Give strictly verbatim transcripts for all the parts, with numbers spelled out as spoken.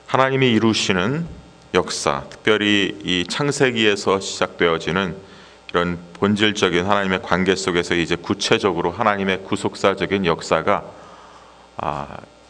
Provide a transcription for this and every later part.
하나님이 이루시는 역사, 특별히 이 창세기에서 시작되어지는 이런 본질적인 하나님의 관계 속에서 이제 구체적으로 하나님의 구속사적인 역사가 아,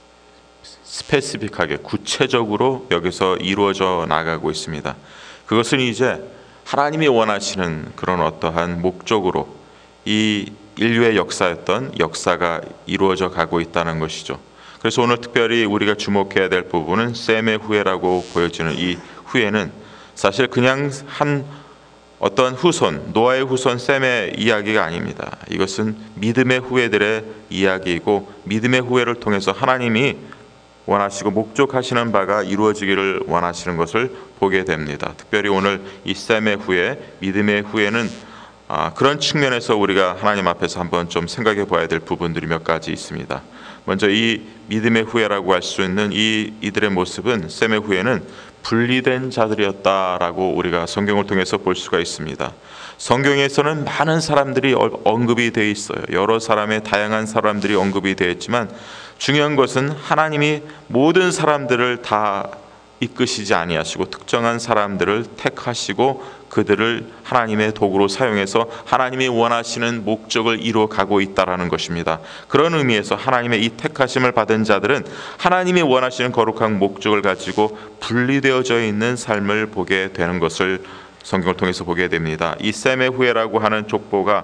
스페시픽하게 구체적으로 여기서 이루어져 나가고 있습니다. 그것은 이제 하나님이 원하시는 그런 어떠한 목적으로 이 인류의 역사였던 역사가 이루어져 가고 있다는 것이죠. 그래서 오늘 특별히 우리가 주목해야 될 부분은 셈의 후예라고 보여지는 이 후예는 사실 그냥 한 어떤 후손, 노아의 후손 셈의 이야기가 아닙니다. 이것은 믿음의 후예들의 이야기이고 믿음의 후예를 통해서 하나님이 원하시고 목적하시는 바가 이루어지기를 원하시는 것을 보게 됩니다. 특별히 오늘 이 셈의 후예, 믿음의 후예는 아, 그런 측면에서 우리가 하나님 앞에서 한번 좀 생각해 봐야 될 부분들이 몇 가지 있습니다. 먼저 이 믿음의 후예라고 할 수 있는 이 이들의 모습은 셈의 후예는 분리된 자들이었다라고 우리가 성경을 통해서 볼 수가 있습니다. 성경에서는 많은 사람들이 언급이 되어 있어요. 여러 사람의 다양한 사람들이 언급이 되어 있지만 중요한 것은 하나님이 모든 사람들을 다 이끄시지 아니하시고 특정한 사람들을 택하시고 그들을 하나님의 도구로 사용해서 하나님이 원하시는 목적을 이루어 가고 있다라는 것입니다. 그런 의미에서 하나님의 이 택하심을 받은 자들은 하나님이 원하시는 거룩한 목적을 가지고 분리되어져 있는 삶을 보게 되는 것을 성경을 통해서 보게 됩니다. 이 셈의 후예라고 하는 족보가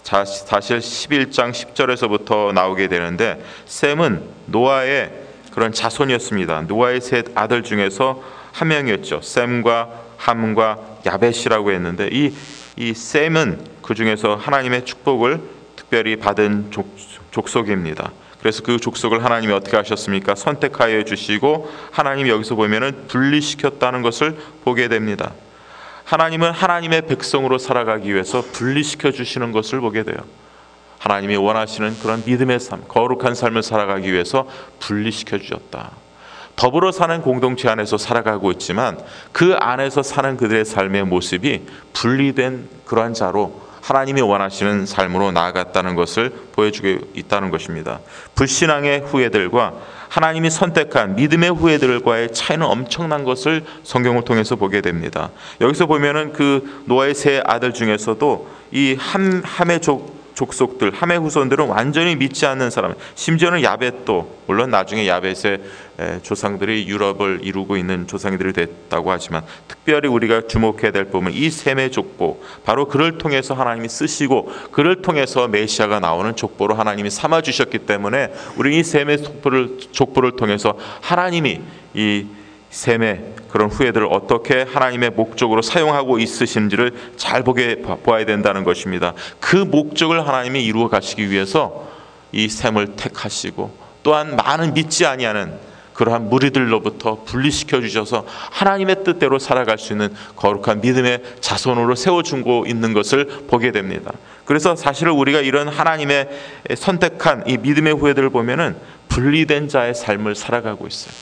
사실 십일 장 십 절에서부터 나오게 되는데 셈은 노아의 그런 자손이었습니다. 노아의 셋 아들 중에서 한 명이었죠. 셈과 함과 야벳이라고 했는데 이, 이 셈은 그 중에서 하나님의 축복을 특별히 받은 족, 족속입니다. 그래서 그 족속을 하나님이 어떻게 하셨습니까? 선택하여 주시고 하나님이 여기서 보면은 분리시켰다는 것을 보게 됩니다. 하나님은 하나님의 백성으로 살아가기 위해서 분리시켜 주시는 것을 보게 돼요. 하나님이 원하시는 그런 믿음의 삶, 거룩한 삶을 살아가기 위해서 분리시켜 주셨다. 더불어 사는 공동체 안에서 살아가고 있지만 그 안에서 사는 그들의 삶의 모습이 분리된 그러한 자로 하나님이 원하시는 삶으로 나아갔다는 것을 보여주고 있다는 것입니다. 불신앙의 후예들과 하나님이 선택한 믿음의 후예들과의 차이는 엄청난 것을 성경을 통해서 보게 됩니다. 여기서 보면은 그 노아의 세 아들 중에서도 이 함, 함의 족 족속들, 함의 후손들은 완전히 믿지 않는 사람, 심지어는 야벳도 물론 나중에 야벳의 조상들이 유럽을 이루고 있는 조상들이 됐다고 하지만 특별히 우리가 주목해야 될 부분은 이 셈의 족보, 바로 그를 통해서 하나님이 쓰시고 그를 통해서 메시아가 나오는 족보로 하나님이 삼아 주셨기 때문에 우리 이 셈의 족보를, 족보를 통해서 하나님이 이 셈의 그런 후예들을 어떻게 하나님의 목적으로 사용하고 있으신지를 잘 보게 보아야 된다는 것입니다. 그 목적을 하나님이 이루어 가시기 위해서 이 셈을 택하시고 또한 많은 믿지 아니하는 그러한 무리들로부터 분리시켜 주셔서 하나님의 뜻대로 살아갈 수 있는 거룩한 믿음의 자손으로 세워주고 있는 것을 보게 됩니다. 그래서 사실은 우리가 이런 하나님의 선택한 이 믿음의 후예들을 보면은 분리된 자의 삶을 살아가고 있어요.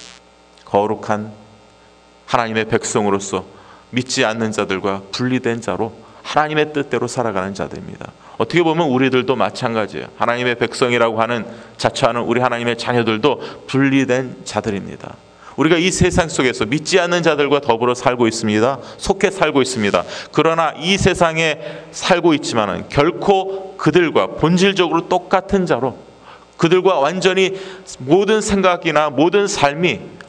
거룩한 하나님의 백성으로서 믿지 않는 자들과 분리된 자로 하나님의 뜻대로 살아가는 자들입니다. 어떻게 보면 우리들도 마찬가지예요. 하나님의 백성이라고 하는 자처하는 우리 하나님의 자녀들도 분리된 자들입니다. 우리가 이 세상 속에서 믿지 않는 자들과 더불어 살고 있습니다. 속해 살고 있습니다. 그러나 이 세상에 살고 있지만은 결코 그들과 본질적으로 똑같은 자로 그들과 완전히 모든 생각이나 모든 삶이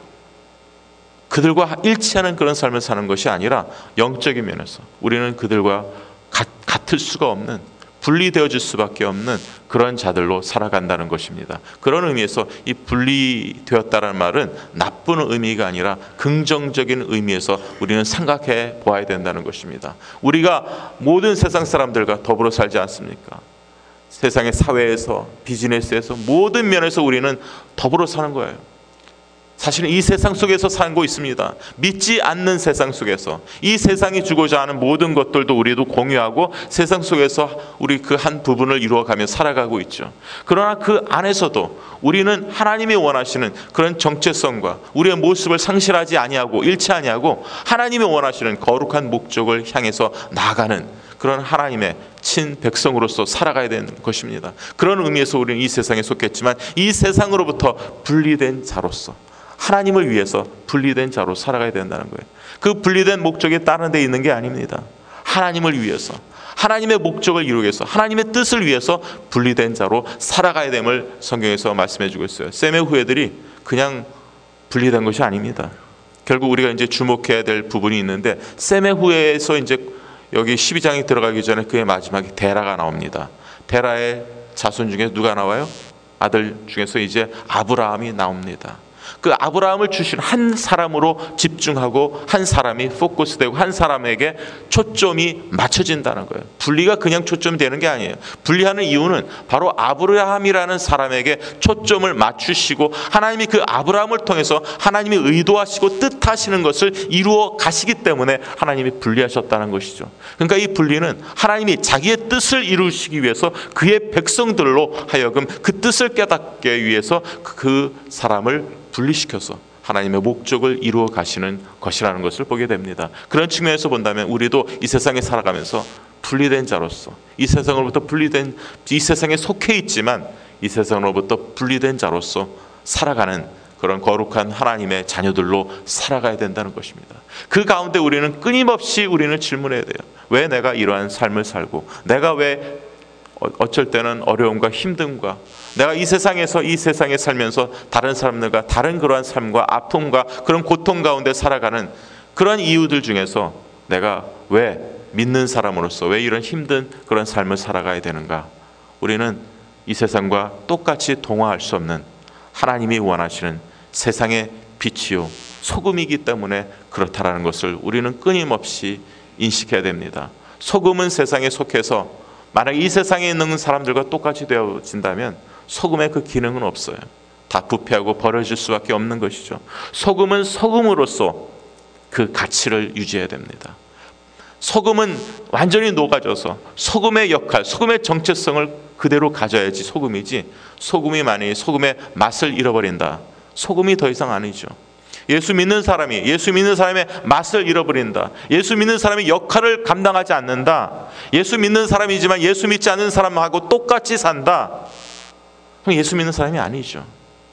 그들과 일치하는 그런 삶을 사는 것이 아니라 영적인 면에서 우리는 그들과 같, 같을 수가 없는 분리되어질 수밖에 없는 그런 자들로 살아간다는 것입니다. 그런 의미에서 이 분리되었다는 말은 나쁜 의미가 아니라 긍정적인 의미에서 우리는 생각해 보아야 된다는 것입니다. 우리가 모든 세상 사람들과 더불어 살지 않습니까? 세상의 사회에서 비즈니스에서 모든 면에서 우리는 더불어 사는 거예요. 사실은 이 세상 속에서 살고 있습니다. 믿지 않는 세상 속에서 이 세상이 주고자 하는 모든 것들도 우리도 공유하고 세상 속에서 우리 그 한 부분을 이루어가며 살아가고 있죠. 그러나 그 안에서도 우리는 하나님이 원하시는 그런 정체성과 우리의 모습을 상실하지 아니하고 잃지 아니하고 하나님이 원하시는 거룩한 목적을 향해서 나아가는 그런 하나님의 친 백성으로서 살아가야 되는 것입니다. 그런 의미에서 우리는 이 세상에 속했지만 이 세상으로부터 분리된 자로서 하나님을 위해서 분리된 자로 살아가야 된다는 거예요. 그 분리된 목적이 다른 데 있는 게 아닙니다. 하나님을 위해서, 하나님의 목적을 이루기 위해서, 하나님의 뜻을 위해서 분리된 자로 살아가야 됨을 성경에서 말씀해 주고 있어요. 셈의 후예들이 그냥 분리된 것이 아닙니다. 결국 우리가 이제 주목해야 될 부분이 있는데, 셈의 후예에서 이제 여기 십이 장에 들어가기 전에 그의 마지막에 데라가 나옵니다. 데라의 자손 중에 누가 나와요? 아들 중에서 이제 아브라함이 나옵니다. 그 아브라함을 주신 한 사람으로 집중하고 한 사람이 포커스되고 한 사람에게 초점이 맞춰진다는 거예요. 분리가 그냥 초점이 되는 게 아니에요. 분리하는 이유는 바로 아브라함이라는 사람에게 초점을 맞추시고 하나님이 그 아브라함을 통해서 하나님이 의도하시고 뜻하시는 것을 이루어 가시기 때문에 하나님이 분리하셨다는 것이죠. 그러니까 이 분리는 하나님이 자기의 뜻을 이루시기 위해서 그의 백성들로 하여금 그 뜻을 깨닫게 위해서 그 사람을 분리시켜서 하나님의 목적을 이루어 가시는 것이라는 것을 보게 됩니다. 그런 측면에서 본다면 우리도 이 세상에 살아가면서 분리된 자로서, 이 세상으로부터 분리된, 이 세상에 속해 있지만 이 세상으로부터 분리된 자로서 살아가는 그런 거룩한 하나님의 자녀들로 살아가야 된다는 것입니다. 그 가운데 우리는 끊임없이 우리는 질문해야 돼요. 왜 내가 이러한 삶을 살고, 내가 왜 어쩔 때는 어려움과 힘듦과, 내가 이 세상에서 이 세상에 살면서 다른 사람들과 다른 그러한 삶과 아픔과 그런 고통 가운데 살아가는 그런 이유들 중에서 내가 왜 믿는 사람으로서 왜 이런 힘든 그런 삶을 살아가야 되는가? 우리는 이 세상과 똑같이 동화할 수 없는 하나님이 원하시는 세상의 빛이요 소금이기 때문에 그렇다라는 것을 우리는 끊임없이 인식해야 됩니다. 소금은 세상에 속해서 만약 이 세상에 있는 사람들과 똑같이 되어진다면 소금의 그 기능은 없어요. 다 부패하고 버려질 수밖에 없는 것이죠. 소금은 소금으로서 그 가치를 유지해야 됩니다. 소금은 완전히 녹아져서 소금의 역할, 소금의 정체성을 그대로 가져야지 소금이지, 소금이 만약에 소금의 맛을 잃어버린다, 소금이 더 이상 아니죠. 예수 믿는 사람이 예수 믿는 사람의 맛을 잃어버린다, 예수 믿는 사람이 역할을 감당하지 않는다, 예수 믿는 사람이지만 예수 믿지 않는 사람하고 똑같이 산다, 그럼 예수 믿는 사람이 아니죠.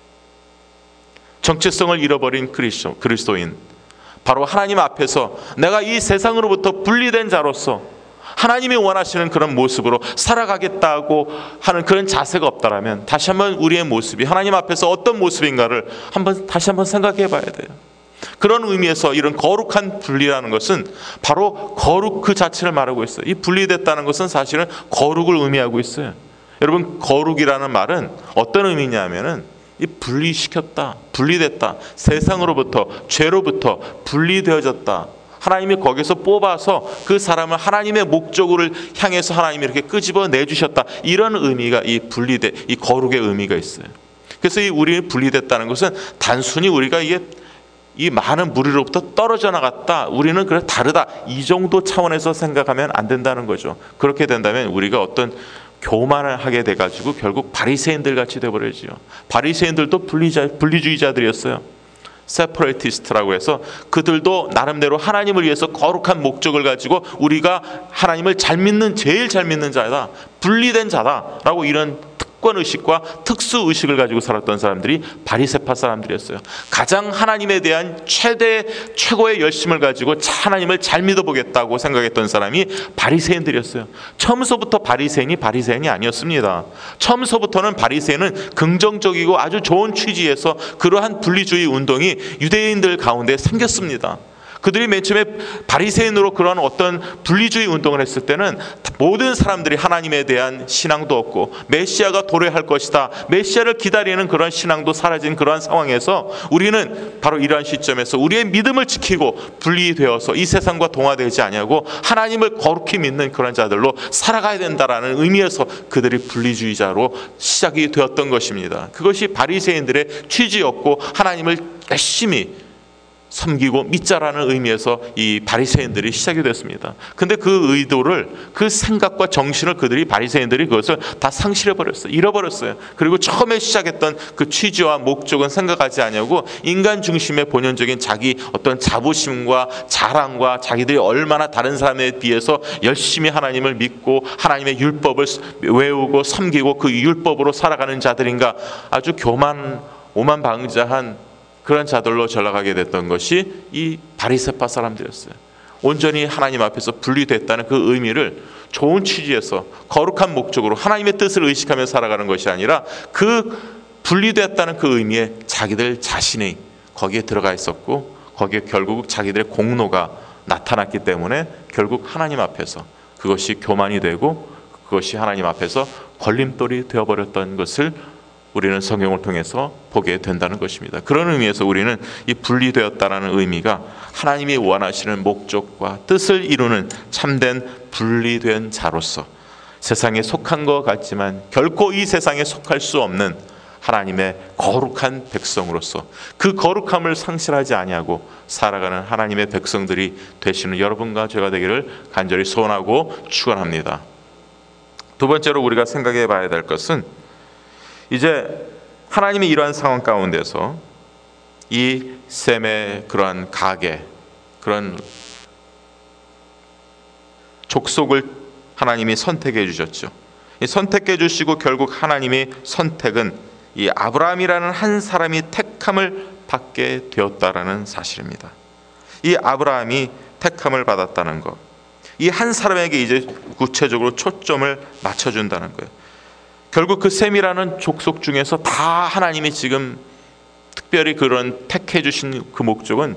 정체성을 잃어버린 그리스도, 그리스도인, 바로 하나님 앞에서 내가 이 세상으로부터 분리된 자로서 하나님이 원하시는 그런 모습으로 살아가겠다고 하는 그런 자세가 없다라면 다시 한번 우리의 모습이 하나님 앞에서 어떤 모습인가를 한번 다시 한번 생각해 봐야 돼요. 그런 의미에서 이런 거룩한 분리라는 것은 바로 거룩 그 자체를 말하고 있어요. 이 분리됐다는 것은 사실은 거룩을 의미하고 있어요. 여러분, 거룩이라는 말은 어떤 의미냐면은 이 분리시켰다, 분리됐다, 세상으로부터, 죄로부터 분리되어졌다. 하나님이 거기서 뽑아서 그 사람을 하나님의 목적을 향해서 하나님이 이렇게 끄집어 내주셨다. 이런 의미가 이 분리돼, 이 거룩의 의미가 있어요. 그래서 이 우리 분리됐다는 것은 단순히 우리가 이게 이 많은 무리로부터 떨어져 나갔다, 우리는 그래 다르다, 이 정도 차원에서 생각하면 안 된다는 거죠. 그렇게 된다면 우리가 어떤 교만을 하게 돼가지고 결국 바리새인들 같이 돼버리죠. 바리새인들도 분리자, 분리주의자들이었어요. 세퍼레이티스트라고 해서 그들도 나름대로 하나님을 위해서 거룩한 목적을 가지고 우리가 하나님을 잘 믿는, 제일 잘 믿는 자다, 분리된 자다라고 이런 특권의식과 특수의식을 가지고 살았던 사람들이 바리새파 사람들이었어요. 가장 하나님에 대한 최대 최고의 열심을 가지고 하나님을 잘 믿어보겠다고 생각했던 사람이 바리새인들이었어요. 처음서부터 바리새인이 바리새인이 아니었습니다. 처음서부터는 바리새인은 긍정적이고 아주 좋은 취지에서 그러한 분리주의 운동이 유대인들 가운데 생겼습니다. 그들이 맨 처음에 바리새인으로 그런 어떤 분리주의 운동을 했을 때는 모든 사람들이 하나님에 대한 신앙도 없고 메시아가 도래할 것이다, 메시아를 기다리는 그런 신앙도 사라진 그러한 상황에서 우리는 바로 이러한 시점에서 우리의 믿음을 지키고 분리되어서 이 세상과 동화되지 아니하고 하나님을 거룩히 믿는 그런 자들로 살아가야 된다라는 의미에서 그들이 분리주의자로 시작이 되었던 것입니다. 그것이 바리새인들의 취지였고 하나님을 열심히 섬기고 믿자라는 의미에서 이 바리새인들이 시작이 됐습니다. 근데 그 의도를, 그 생각과 정신을 그들이, 바리새인들이 그것을 다 상실해 버렸어요. 잃어버렸어요. 그리고 처음에 시작했던 그 취지와 목적은 생각하지 않냐고 인간 중심의 본연적인 자기 어떤 자부심과 자랑과 자기들이 얼마나 다른 사람에 비해서 열심히 하나님을 믿고 하나님의 율법을 외우고 섬기고 그 율법으로 살아가는 자들인가, 아주 교만 오만방자한 그런 자들로 전락하게 됐던 것이 이 바리새파 사람들이었어요. 온전히 하나님 앞에서 분리됐다는 그 의미를 좋은 취지에서 거룩한 목적으로 하나님의 뜻을 의식하며 살아가는 것이 아니라 그 분리됐다는 그 의미에 자기들 자신이 거기에 들어가 있었고 거기에 결국 자기들의 공로가 나타났기 때문에 결국 하나님 앞에서 그것이 교만이 되고 그것이 하나님 앞에서 걸림돌이 되어버렸던 것을 우리는 성경을 통해서 보게 된다는 것입니다. 그런 의미에서 우리는 이 분리되었다라는 의미가 하나님이 원하시는 목적과 뜻을 이루는 참된 분리된 자로서 세상에 속한 것 같지만 결코 이 세상에 속할 수 없는 하나님의 거룩한 백성으로서 그 거룩함을 상실하지 아니하고 살아가는 하나님의 백성들이 되시는 여러분과 제가 되기를 간절히 소원하고 축원합니다. 두 번째로 우리가 생각해 봐야 될 것은 이제 하나님이 이러한 상황 가운데서 이 셈의 그러한 가계, 그런 족속을 하나님이 선택해 주셨죠. 이 선택해 주시고 결국 하나님의 선택은 이 아브라함이라는 한 사람이 택함을 받게 되었다라는 사실입니다. 이 아브라함이 택함을 받았다는 것, 이 한 사람에게 이제 구체적으로 초점을 맞춰준다는 거예요. 결국 그 셈이라는 족속 중에서 다 하나님이 지금 특별히 그런 택해 주신 그 목적은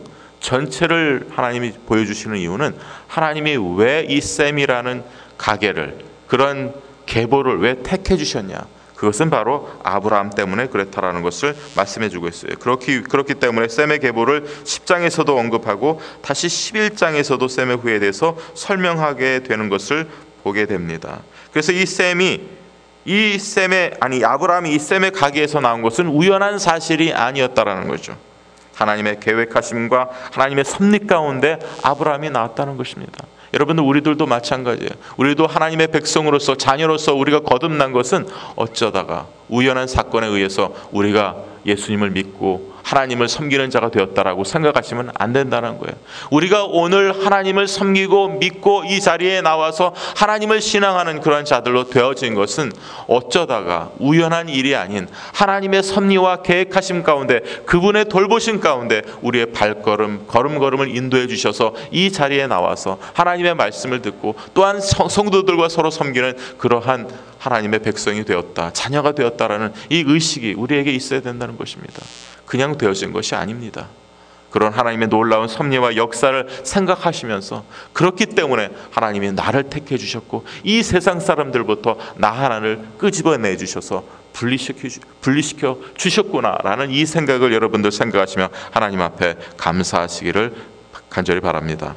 전체를 하나님이 보여주시는 이유는 하나님이 왜 이 셈이라는 가계를 그런 계보를 왜 택해 주셨냐, 그것은 바로 아브라함 때문에 그랬다라는 것을 말씀해 주고 있어요. 그렇기, 그렇기 때문에 셈의 계보를 십 장에서도 언급하고 다시 십일 장에서도 셈의 후에 대해서 설명하게 되는 것을 보게 됩니다. 그래서 이 셈이 이 셈의 아니 아브라함이 이 셈의 가계에서 나온 것은 우연한 사실이 아니었다라는 거죠. 하나님의 계획하심과 하나님의 섭리 가운데 아브라함이 나왔다는 것입니다. 여러분들, 우리들도 마찬가지예요. 우리도 하나님의 백성으로서 자녀로서 우리가 거듭난 것은 어쩌다가 우연한 사건에 의해서 우리가 예수님을 믿고 하나님을 섬기는 자가 되었다라고 생각하시면 안 된다는 거예요. 우리가 오늘 하나님을 섬기고 믿고 이 자리에 나와서 하나님을 신앙하는 그런 자들로 되어진 것은 어쩌다가 우연한 일이 아닌 하나님의 섭리와 계획하심 가운데 그분의 돌보심 가운데 우리의 발걸음 걸음걸음을 인도해 주셔서 이 자리에 나와서 하나님의 말씀을 듣고 또한 성도들과 서로 섬기는 그러한 하나님의 백성이 되었다, 자녀가 되었다라는 이 의식이 우리에게 있어야 된다는 것입니다. 그냥 되어진 것이 아닙니다. 그런 하나님의 놀라운 섭리와 역사를 생각하시면서 그렇기 때문에 하나님이 나를 택해 주셨고 이 세상 사람들부터 나 하나를 끄집어내 주셔서 분리시켜, 분리시켜 주셨구나라는 이 생각을 여러분들 생각하시며 하나님 앞에 감사하시기를 간절히 바랍니다.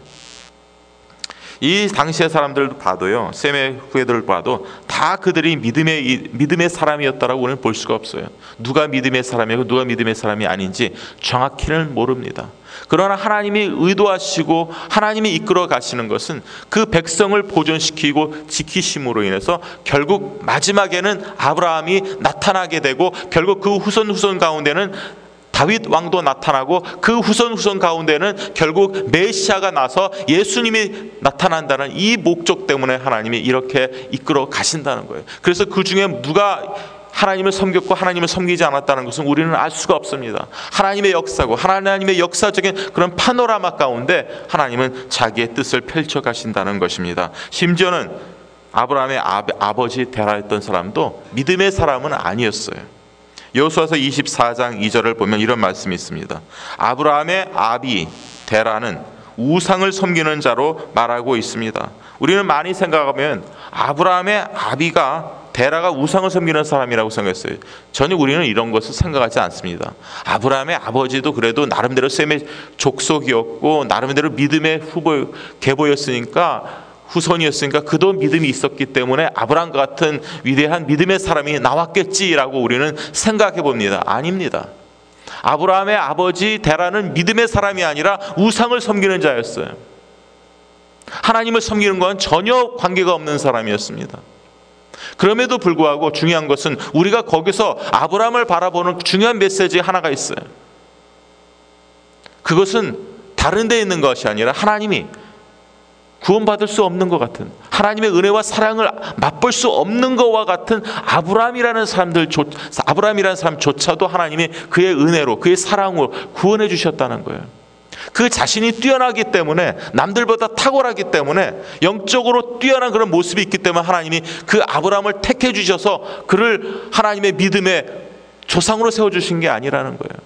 이 당시의 사람들도 봐도요, 셈의 후예들을 봐도 다 그들이 믿음의 믿음의 사람이었다라고 우리는 볼 수가 없어요. 누가 믿음의 사람이고 누가 믿음의 사람이 아닌지 정확히는 모릅니다. 그러나 하나님이 의도하시고 하나님이 이끌어 가시는 것은 그 백성을 보존시키고 지키심으로 인해서 결국 마지막에는 아브라함이 나타나게 되고 결국 그 후손 후손 가운데는 다윗 왕도 나타나고 그 후손 후손 가운데는 결국 메시아가 나서 예수님이 나타난다는 이 목적 때문에 하나님이 이렇게 이끌어 가신다는 거예요. 그래서 그 중에 누가 하나님을 섬겼고 하나님을 섬기지 않았다는 것은 우리는 알 수가 없습니다. 하나님의 역사고 하나님의 역사적인 그런 파노라마 가운데 하나님은 자기의 뜻을 펼쳐 가신다는 것입니다. 심지어는 아브라함의 아버지 데라였던 사람도 믿음의 사람은 아니었어요. 여호수아서 이십사 장 이 절을 보면 이런 말씀이 있습니다. 아브라함의 아비 데라는 우상을 섬기는 자로 말하고 있습니다. 우리는 많이 생각하면 아브라함의 아비가 데라가 우상을 섬기는 사람이라고 생각했어요. 전혀 우리는 이런 것을 생각하지 않습니다. 아브라함의 아버지도 그래도 나름대로 셈의 족속이었고 나름대로 믿음의 후보 계보였으니까 후손이었으니까 그도 믿음이 있었기 때문에 아브라함 같은 위대한 믿음의 사람이 나왔겠지라고 우리는 생각해 봅니다. 아닙니다. 아브라함의 아버지 데라는 믿음의 사람이 아니라 우상을 섬기는 자였어요. 하나님을 섬기는 건 전혀 관계가 없는 사람이었습니다. 그럼에도 불구하고 중요한 것은 우리가 거기서 아브라함을 바라보는 중요한 메시지 하나가 있어요. 그것은 다른 데 있는 것이 아니라 하나님이 구원받을 수 없는 것 같은, 하나님의 은혜와 사랑을 맛볼 수 없는 것과 같은 아브라함이라는 사람들, 아브라함이라는 사람조차도 하나님이 그의 은혜로, 그의 사랑으로 구원해 주셨다는 거예요. 그 자신이 뛰어나기 때문에, 남들보다 탁월하기 때문에, 영적으로 뛰어난 그런 모습이 있기 때문에 하나님이 그 아브라함을 택해 주셔서 그를 하나님의 믿음의 조상으로 세워주신 게 아니라는 거예요.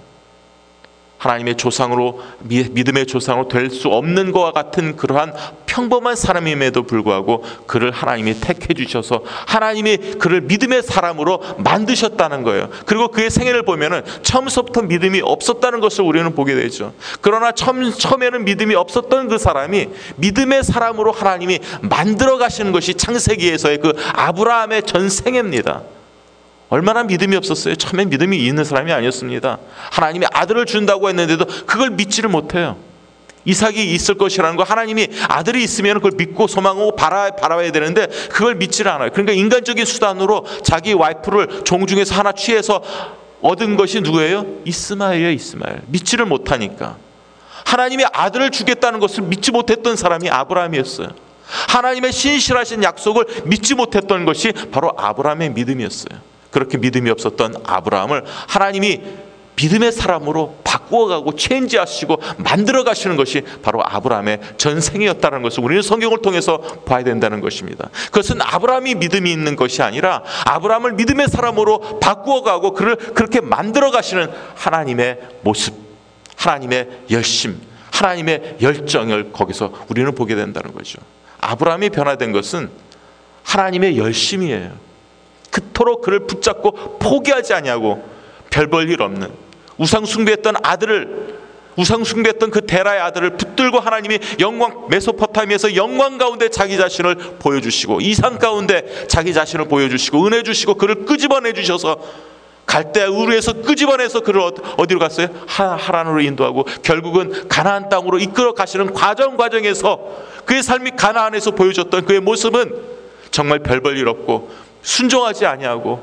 하나님의 조상으로, 믿음의 조상으로 될 수 없는 것과 같은 그러한 평범한 사람임에도 불구하고 그를 하나님이 택해 주셔서 하나님이 그를 믿음의 사람으로 만드셨다는 거예요. 그리고 그의 생애를 보면은 처음부터 믿음이 없었다는 것을 우리는 보게 되죠. 그러나 처음, 처음에는 믿음이 없었던 그 사람이 믿음의 사람으로 하나님이 만들어 가시는 것이 창세기에서의 그 아브라함의 전생애입니다. 얼마나 믿음이 없었어요. 처음에 믿음이 있는 사람이 아니었습니다. 하나님이 아들을 준다고 했는데도 그걸 믿지를 못해요. 이삭이 있을 것이라는 거, 하나님이 아들이 있으면 그걸 믿고 소망하고 바라, 바라야 되는데 그걸 믿지를 않아요. 그러니까 인간적인 수단으로 자기 와이프를 종중에서 하나 취해서 얻은 것이 누구예요? 이스마엘이에요. 이스마엘. 믿지를 못하니까. 하나님이 아들을 주겠다는 것을 믿지 못했던 사람이 아브라함이었어요. 하나님의 신실하신 약속을 믿지 못했던 것이 바로 아브라함의 믿음이었어요. 그렇게 믿음이 없었던 아브라함을 하나님이 믿음의 사람으로 바꾸어가고 체인지하시고 만들어 가시는 것이 바로 아브라함의 전생이었다는 것을 우리는 성경을 통해서 봐야 된다는 것입니다. 그것은 아브라함이 믿음이 있는 것이 아니라 아브라함을 믿음의 사람으로 바꾸어가고 그를 그렇게 만들어 가시는 하나님의 모습, 하나님의 열심, 하나님의 열정을 거기서 우리는 보게 된다는 거죠. 아브라함이 변화된 것은 하나님의 열심이에요. 그토록 그를 붙잡고 포기하지 아니하고 별 볼 일 없는, 우상 숭배했던 아들을, 우상 숭배했던 그 데라의 아들을 붙들고 하나님이 영광, 메소포타미아에서 영광 가운데 자기 자신을 보여주시고 이상 가운데 자기 자신을 보여주시고 은혜 주시고 그를 끄집어내 주셔서 갈대 우르에서 끄집어내서 그를 어디로 갔어요? 하란으로 인도하고 결국은 가나안 땅으로 이끌어 가시는 과정 과정에서 그의 삶이 가나안에서 보여줬던 그의 모습은 정말 별 볼 일 없고 순종하지 아니하고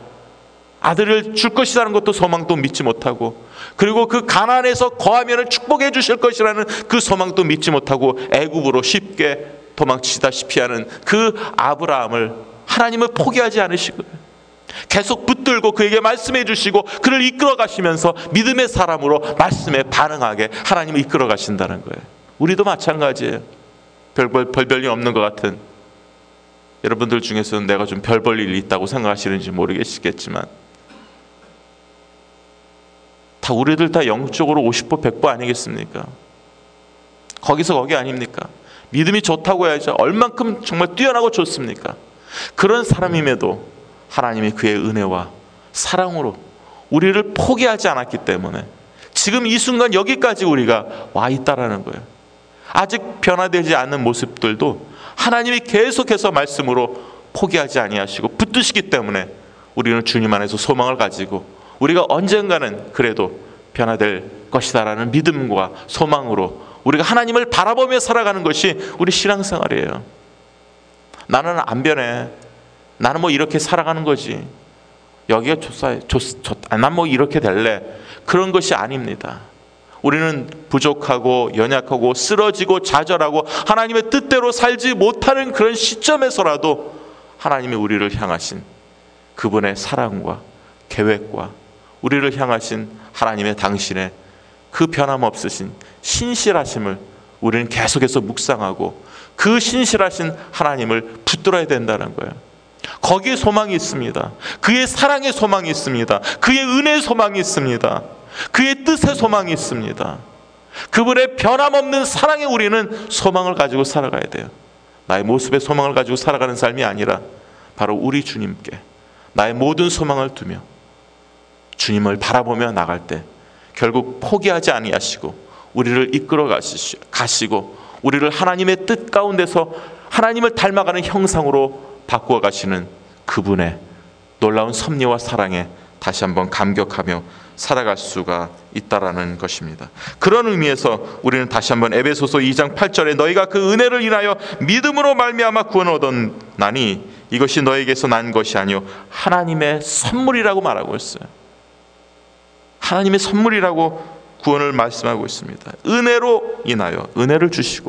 아들을 줄 것이라는 것도 소망도 믿지 못하고, 그리고 그 가나안에서 거하면 축복해 주실 것이라는 그 소망도 믿지 못하고 애굽으로 쉽게 도망치다시피 하는 그 아브라함을 하나님은 포기하지 않으시고 계속 붙들고 그에게 말씀해 주시고 그를 이끌어 가시면서 믿음의 사람으로 말씀에 반응하게 하나님을 이끌어 가신다는 거예요. 우리도 마찬가지예요. 별별 별별이 없는 것 같은, 여러분들 중에서는 내가 좀 별 볼 일이 있다고 생각하시는지 모르겠지만 다 우리들 다 영적으로 오십 보 백 보 아니겠습니까? 거기서 거기 아닙니까? 믿음이 좋다고 해야죠. 얼만큼 정말 뛰어나고 좋습니까? 그런 사람임에도 하나님이 그의 은혜와 사랑으로 우리를 포기하지 않았기 때문에 지금 이 순간 여기까지 우리가 와 있다라는 거예요. 아직 변화되지 않는 모습들도 하나님이 계속해서 말씀으로 포기하지 아니하시고 붙드시기 때문에 우리는 주님 안에서 소망을 가지고 우리가 언젠가는 그래도 변화될 것이다라는 믿음과 소망으로 우리가 하나님을 바라보며 살아가는 것이 우리 신앙생활이에요. 나는 안 변해. 나는 뭐 이렇게 살아가는 거지. 여기가 좋사, 좋, 좋, 난 뭐 이렇게 될래. 그런 것이 아닙니다. 우리는 부족하고 연약하고 쓰러지고 좌절하고 하나님의 뜻대로 살지 못하는 그런 시점에서라도 하나님이 우리를 향하신 그분의 사랑과 계획과 우리를 향하신 하나님의 당신의 그 변함없으신 신실하심을 우리는 계속해서 묵상하고 그 신실하신 하나님을 붙들어야 된다는 거예요. 거기에 소망이 있습니다. 그의 사랑의 소망이 있습니다. 그의 은혜의 소망이 있습니다. 그의 뜻의 소망이 있습니다. 그분의 변함없는 사랑에 우리는 소망을 가지고 살아가야 돼요. 나의 모습의 소망을 가지고 살아가는 삶이 아니라 바로 우리 주님께 나의 모든 소망을 두며 주님을 바라보며 나갈 때 결국 포기하지 아니하시고 우리를 이끌어 가시고 우리를 하나님의 뜻 가운데서 하나님을 닮아가는 형상으로 바꾸어 가시는 그분의 놀라운 섭리와 사랑에 다시 한번 감격하며 살아갈 수가 있다라는 것입니다. 그런 의미에서 우리는 다시 한번 에베소서 이 장 팔 절에 너희가 그 은혜를 인하여 믿음으로 말미암아 구원을 얻었나니 이것이 너에게서 난 것이 아니요 하나님의 선물이라고 말하고 있어요. 하나님의 선물이라고 구원을 말씀하고 있습니다. 은혜로 인하여 은혜를 주시고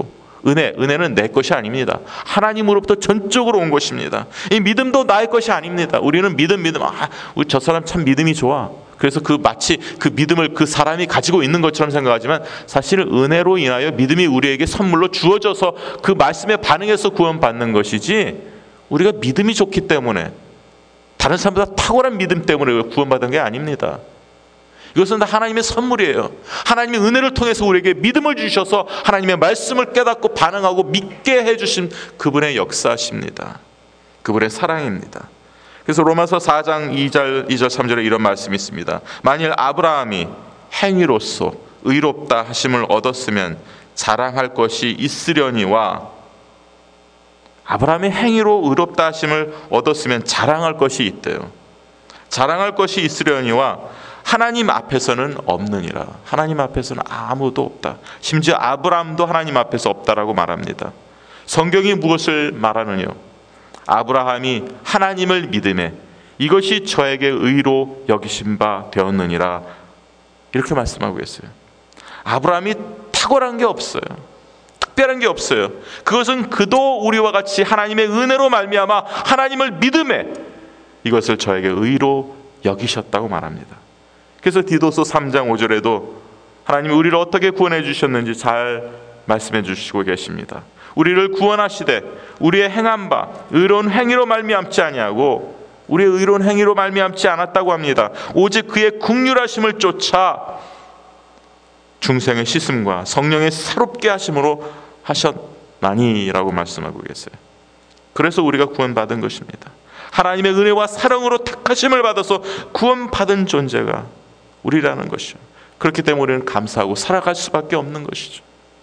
은혜, 은혜는 내 것이 아닙니다. 하나님으로부터 전적으로 온 것입니다. 이 믿음도 나의 것이 아닙니다. 우리는 믿음, 믿음, 아, 우리 저 사람 참 믿음이 좋아. 그래서 그 마치 그 믿음을 그 사람이 가지고 있는 것처럼 생각하지만 사실은 은혜로 인하여 믿음이 우리에게 선물로 주어져서 그 말씀에 반응해서 구원받는 것이지, 우리가 믿음이 좋기 때문에, 다른 사람보다 탁월한 믿음 때문에 구원받은 게 아닙니다. 이것은 하나님의 선물이에요. 하나님의 은혜를 통해서 우리에게 믿음을 주셔서 하나님의 말씀을 깨닫고 반응하고 믿게 해주신 그분의 역사십니다. 그분의 사랑입니다. 그래서 로마서 사 장 이 절 삼 절에 이런 말씀이 있습니다. 만일 아브라함이 행위로서 의롭다 하심을 얻었으면 자랑할 것이 있으려니와, 아브라함이 행위로 의롭다 하심을 얻었으면 자랑할 것이 있대요. 자랑할 것이 있으려니와 하나님 앞에서는 없느니라. 하나님 앞에서는 아무도 없다. 심지어 아브라함도 하나님 앞에서 없다라고 말합니다. 성경이 무엇을 말하느냐? 아브라함이 하나님을 믿음에 이것이 저에게 의로 여기신 바 되었느니라, 이렇게 말씀하고 있어요. 아브라함이 탁월한 게 없어요. 특별한 게 없어요. 그것은 그도 우리와 같이 하나님의 은혜로 말미암아 하나님을 믿음에 이것을 저에게 의로 여기셨다고 말합니다. 그래서 디도서 삼 장 오 절에도 하나님이 우리를 어떻게 구원해 주셨는지 잘 말씀해 주시고 계십니다. 우리를 구원하시되 우리의 행한 바 의로운 행위로 말미암지 아니하고 우리의 의로운 행위로 말미암지 않았다고 합니다. 오직 그의 긍휼하심을 쫓아 중생의 씻음과 성령의 새롭게 하심으로 하셨나니라고 말씀하고 계세요. 그래서 우리가 구원받은 것입니다. 하나님의 은혜와 사랑으로 택하심을 받아서 구원받은 존재가 우리라는 것이죠. 그렇기 때문에 우리는 감사하고 살아갈 수밖에 없는 것이죠.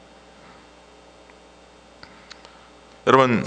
여러분,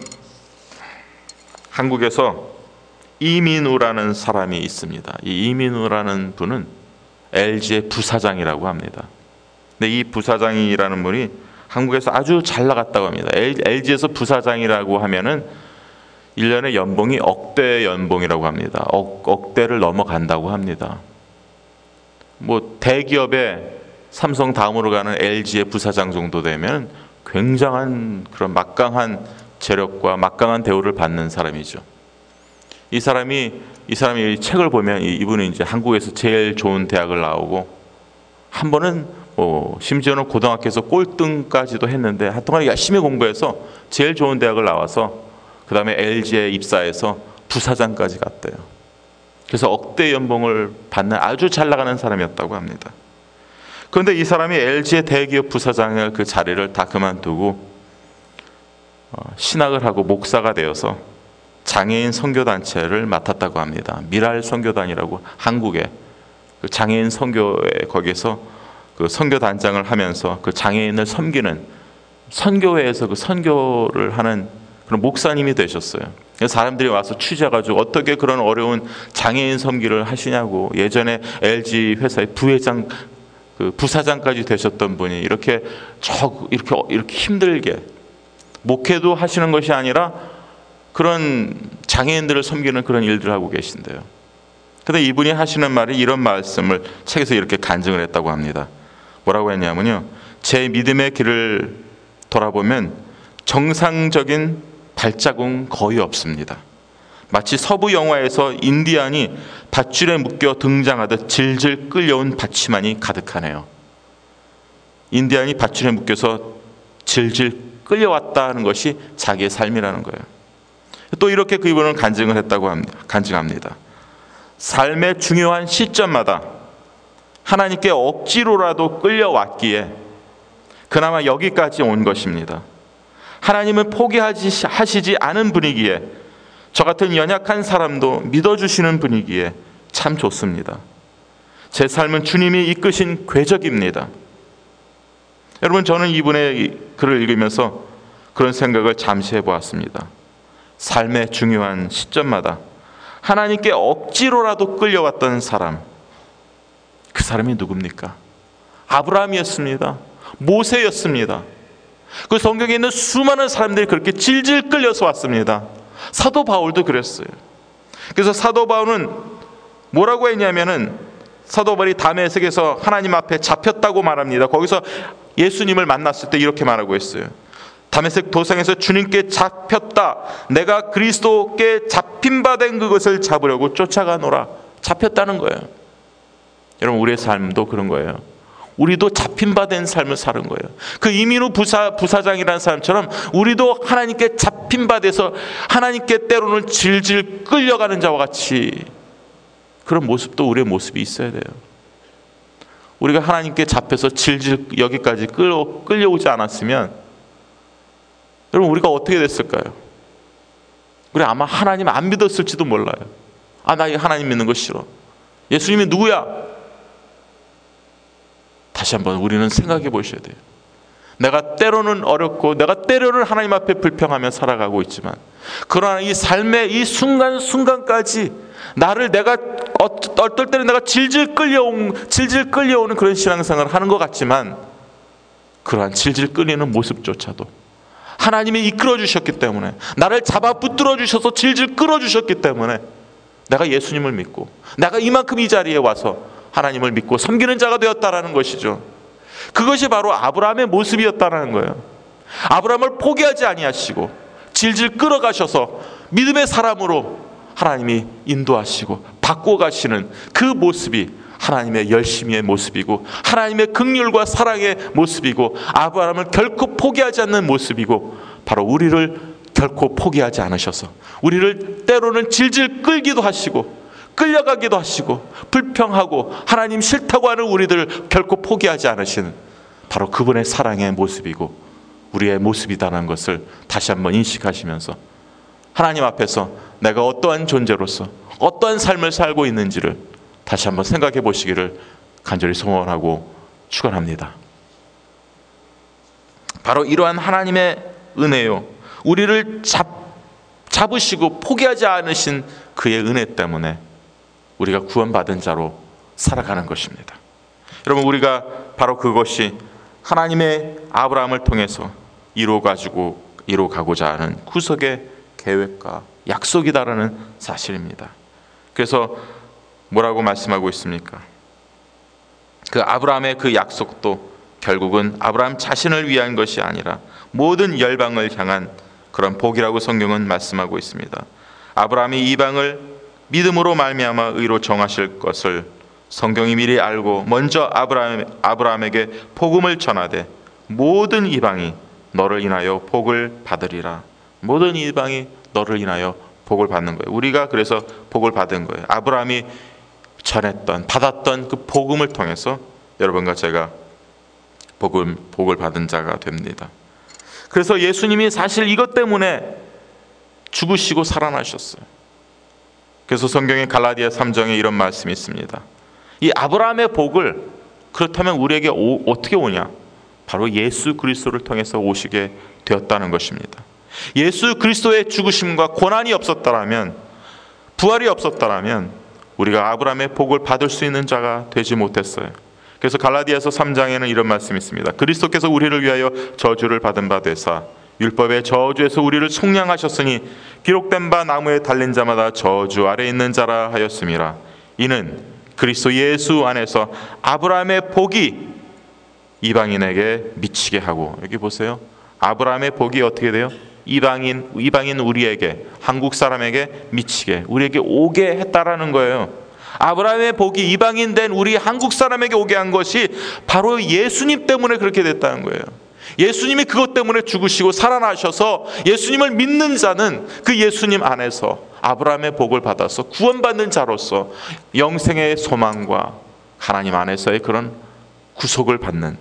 한국에서 이민우라는 사람이 있습니다. 이 이민우라는 분은 엘지의 부사장이라고 합니다. 근데 이 부사장이라는 분이 한국에서 아주 잘 나갔다고 합니다. 엘지에서 부사장이라고 하면은 일 년에 연봉이 억대 연봉이라고 합니다. 억, 억대를 넘어간다고 합니다. 뭐 대기업의 삼성 다음으로 가는 엘지의 부사장 정도 되면 굉장한 그런 막강한 재력과 막강한 대우를 받는 사람이죠. 이 사람이 이 사람이 이 책을 보면 이분은 이제 한국에서 제일 좋은 대학을 나오고 한 번은 뭐 심지어는 고등학교에서 꼴등까지도 했는데 하여튼 열심히 공부해서 제일 좋은 대학을 나와서 그 다음에 엘지에 입사해서 부사장까지 갔대요. 그래서 억대 연봉을 받는 아주 잘 나가는 사람이었다고 합니다. 그런데 이 사람이 엘지의 대기업 부사장의 그 자리를 다 그만두고 신학을 하고 목사가 되어서 장애인 선교단체를 맡았다고 합니다. 미랄 선교단이라고 한국의 그 장애인 선교회 거기서 그 선교단장을 하면서 그 장애인을 섬기는 선교회에서 그 선교를 하는 그런 목사님이 되셨어요. 사람들이 와서 취재해가지고 어떻게 그런 어려운 장애인 섬기를 하시냐고, 예전에 엘지 회사의 부회장, 그 부사장까지 되셨던 분이 이렇게 저 이렇게 이렇게 힘들게 목회도 하시는 것이 아니라 그런 장애인들을 섬기는 그런 일들을 하고 계신데요. 근데 이분이 하시는 말이 이런 말씀을 책에서 이렇게 간증을 했다고 합니다. 뭐라고 했냐면요, 제 믿음의 길을 돌아보면 정상적인 발자국은 거의 없습니다. 마치 서부 영화에서 인디안이 밧줄에 묶여 등장하듯 질질 끌려온 받침만이 가득하네요. 인디안이 밧줄에 묶여서 질질 끌려왔다는 것이 자기의 삶이라는 거예요. 또 이렇게 그분은 간증을 했다고 합니다. 간증합니다. 삶의 중요한 시점마다 하나님께 억지로라도 끌려왔기에 그나마 여기까지 온 것입니다. 하나님은 포기하지 하시지 않은 분이기에 저 같은 연약한 사람도 믿어주시는 분이기에 참 좋습니다. 제 삶은 주님이 이끄신 궤적입니다. 여러분, 저는 이분의 글을 읽으면서 그런 생각을 잠시 해보았습니다. 삶의 중요한 시점마다 하나님께 억지로라도 끌려왔던 사람, 그 사람이 누굽니까? 아브라함이었습니다. 모세였습니다. 그 성경에 있는 수많은 사람들이 그렇게 질질 끌려서 왔습니다. 사도 바울도 그랬어요. 그래서 사도 바울은 뭐라고 했냐면은, 사도 바울이 다메섹에서 하나님 앞에 잡혔다고 말합니다. 거기서 예수님을 만났을 때 이렇게 말하고 있어요. 다메섹 도상에서 주님께 잡혔다. 내가 그리스도께 잡힌 바 된 그것을 잡으려고 쫓아가노라. 잡혔다는 거예요. 여러분, 우리의 삶도 그런 거예요. 우리도 잡힌 바 된 삶을 사는 거예요. 그 이민우 부사, 부사장이라는 사람처럼 우리도 하나님께 잡힌 바 돼서 하나님께 때로는 질질 끌려가는 자와 같이 그런 모습도 우리의 모습이 있어야 돼요. 우리가 하나님께 잡혀서 질질 여기까지 끌어, 끌려오지 않았으면 여러분, 우리가 어떻게 됐을까요? 우리 아마 하나님 안 믿었을지도 몰라요. 아, 나 하나님 믿는 거 싫어. 예수님이 누구야? 다시 한번 우리는 생각해 보셔야 돼요. 내가 때로는 어렵고 내가 때로는 하나님 앞에 불평하며 살아가고 있지만, 그러나 이 삶의 이 순간순간까지 나를 내가 어떨 때는 내가 질질 끌려온, 질질 끌려오는 그런 신앙생활을 하는 것 같지만, 그러한 질질 끌리는 모습조차도 하나님이 이끌어 주셨기 때문에, 나를 잡아 붙들어 주셔서 질질 끌어 주셨기 때문에 내가 예수님을 믿고 내가 이만큼 이 자리에 와서 하나님을 믿고 섬기는 자가 되었다라는 것이죠. 그것이 바로 아브라함의 모습이었다는 거예요. 아브라함을 포기하지 아니하시고 질질 끌어가셔서 믿음의 사람으로 하나님이 인도하시고 바꿔가시는 그 모습이 하나님의 열심의 모습이고 하나님의 긍휼과 사랑의 모습이고 아브라함을 결코 포기하지 않는 모습이고, 바로 우리를 결코 포기하지 않으셔서 우리를 때로는 질질 끌기도 하시고 끌려가기도 하시고 불평하고 하나님 싫다고 하는 우리들을 결코 포기하지 않으시는 바로 그분의 사랑의 모습이고 우리의 모습이다라는 것을 다시 한번 인식하시면서 하나님 앞에서 내가 어떠한 존재로서 어떠한 삶을 살고 있는지를 다시 한번 생각해 보시기를 간절히 소원하고 축원합니다. 바로 이러한 하나님의 은혜요, 우리를 잡, 잡으시고 포기하지 않으신 그의 은혜 때문에 우리가 구원받은 자로 살아가는 것입니다. 여러분, 우리가 바로 그것이 하나님의 아브라함을 통해서 이루어가지고 이루어가고자 하는 구속의 계획과 약속이다라는 사실입니다. 그래서 뭐라고 말씀하고 있습니까? 그 아브라함의 그 약속도 결국은 아브라함 자신을 위한 것이 아니라 모든 열방을 향한 그런 복이라고 성경은 말씀하고 있습니다. 아브라함이 이방을 믿음으로 말미암아 의로 정하실 것을 성경이 미리 알고 먼저 아브라함, 아브라함에게 복음을 전하되 모든 이방이 너를 인하여 복을 받으리라. 모든 이방이 너를 인하여 복을 받는 거예요. 우리가 그래서 복을 받은 거예요. 아브라함이 전했던 받았던 그 복음을 통해서 여러분과 제가 복을, 복을 받은 자가 됩니다. 그래서 예수님이 사실 이것 때문에 죽으시고 살아나셨어요. 그래서 성경의 갈라디아 삼 장에 이런 말씀이 있습니다. 이 아브라함의 복을 그렇다면 우리에게 오, 어떻게 오냐? 바로 예수 그리스도를 통해서 오시게 되었다는 것입니다. 예수 그리스도의 죽으심과 고난이 없었다라면, 부활이 없었다라면 우리가 아브라함의 복을 받을 수 있는 자가 되지 못했어요. 그래서 갈라디아서 삼 장에는 이런 말씀이 있습니다. 그리스도께서 우리를 위하여 저주를 받은 바 되사 율법의 저주에서 우리를 속량하셨으니 기록된 바 나무에 달린 자마다 저주 아래 있는 자라 하였음이라. 이는 그리스도 예수 안에서 아브라함의 복이 이방인에게 미치게 하고, 여기 보세요. 아브라함의 복이 어떻게 돼요? 이방인, 이방인 우리에게, 한국 사람에게 미치게, 우리에게 오게 했다라는 거예요. 아브라함의 복이 이방인 된 우리 한국 사람에게 오게 한 것이 바로 예수님 때문에 그렇게 됐다는 거예요. 예수님이 그것 때문에 죽으시고 살아나셔서 예수님을 믿는 자는 그 예수님 안에서 아브라함의 복을 받아서 구원받는 자로서 영생의 소망과 하나님 안에서의 그런 구속을 받는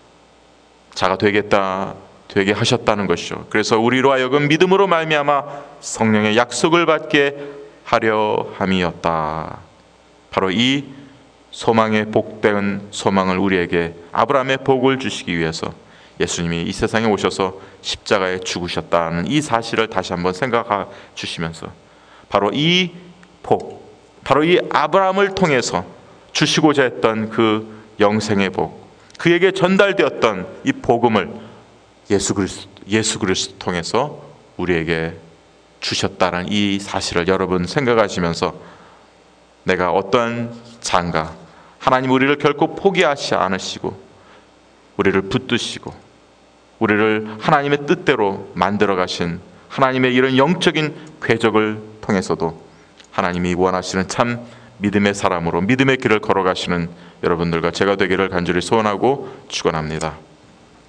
자가 되겠다, 되게 하셨다는 것이죠. 그래서 우리로 하여금 믿음으로 말미암아 성령의 약속을 받게 하려 함이었다. 바로 이 소망의 복된 소망을 우리에게, 아브라함의 복을 주시기 위해서 예수님이 이 세상에 오셔서 십자가에 죽으셨다는 이 사실을 다시 한번 생각해 주시면서 바로 이 복, 바로 이 아브라함을 통해서 주시고자 했던 그 영생의 복, 그에게 전달되었던 이 복음을 예수 그리스도, 예수 그리스도 통해서 우리에게 주셨다는 이 사실을 여러분 생각하시면서 내가 어떠한 자인가, 하나님 우리를 결코 포기하지 않으시고 우리를 붙드시고 우리를 하나님의 뜻대로 만들어 가신 하나님의 이런 영적인 궤적을 통해서도 하나님이 원하시는 참 믿음의 사람으로 믿음의 길을 걸어가시는 여러분들과 제가 되기를 간절히 소원하고 축원합니다.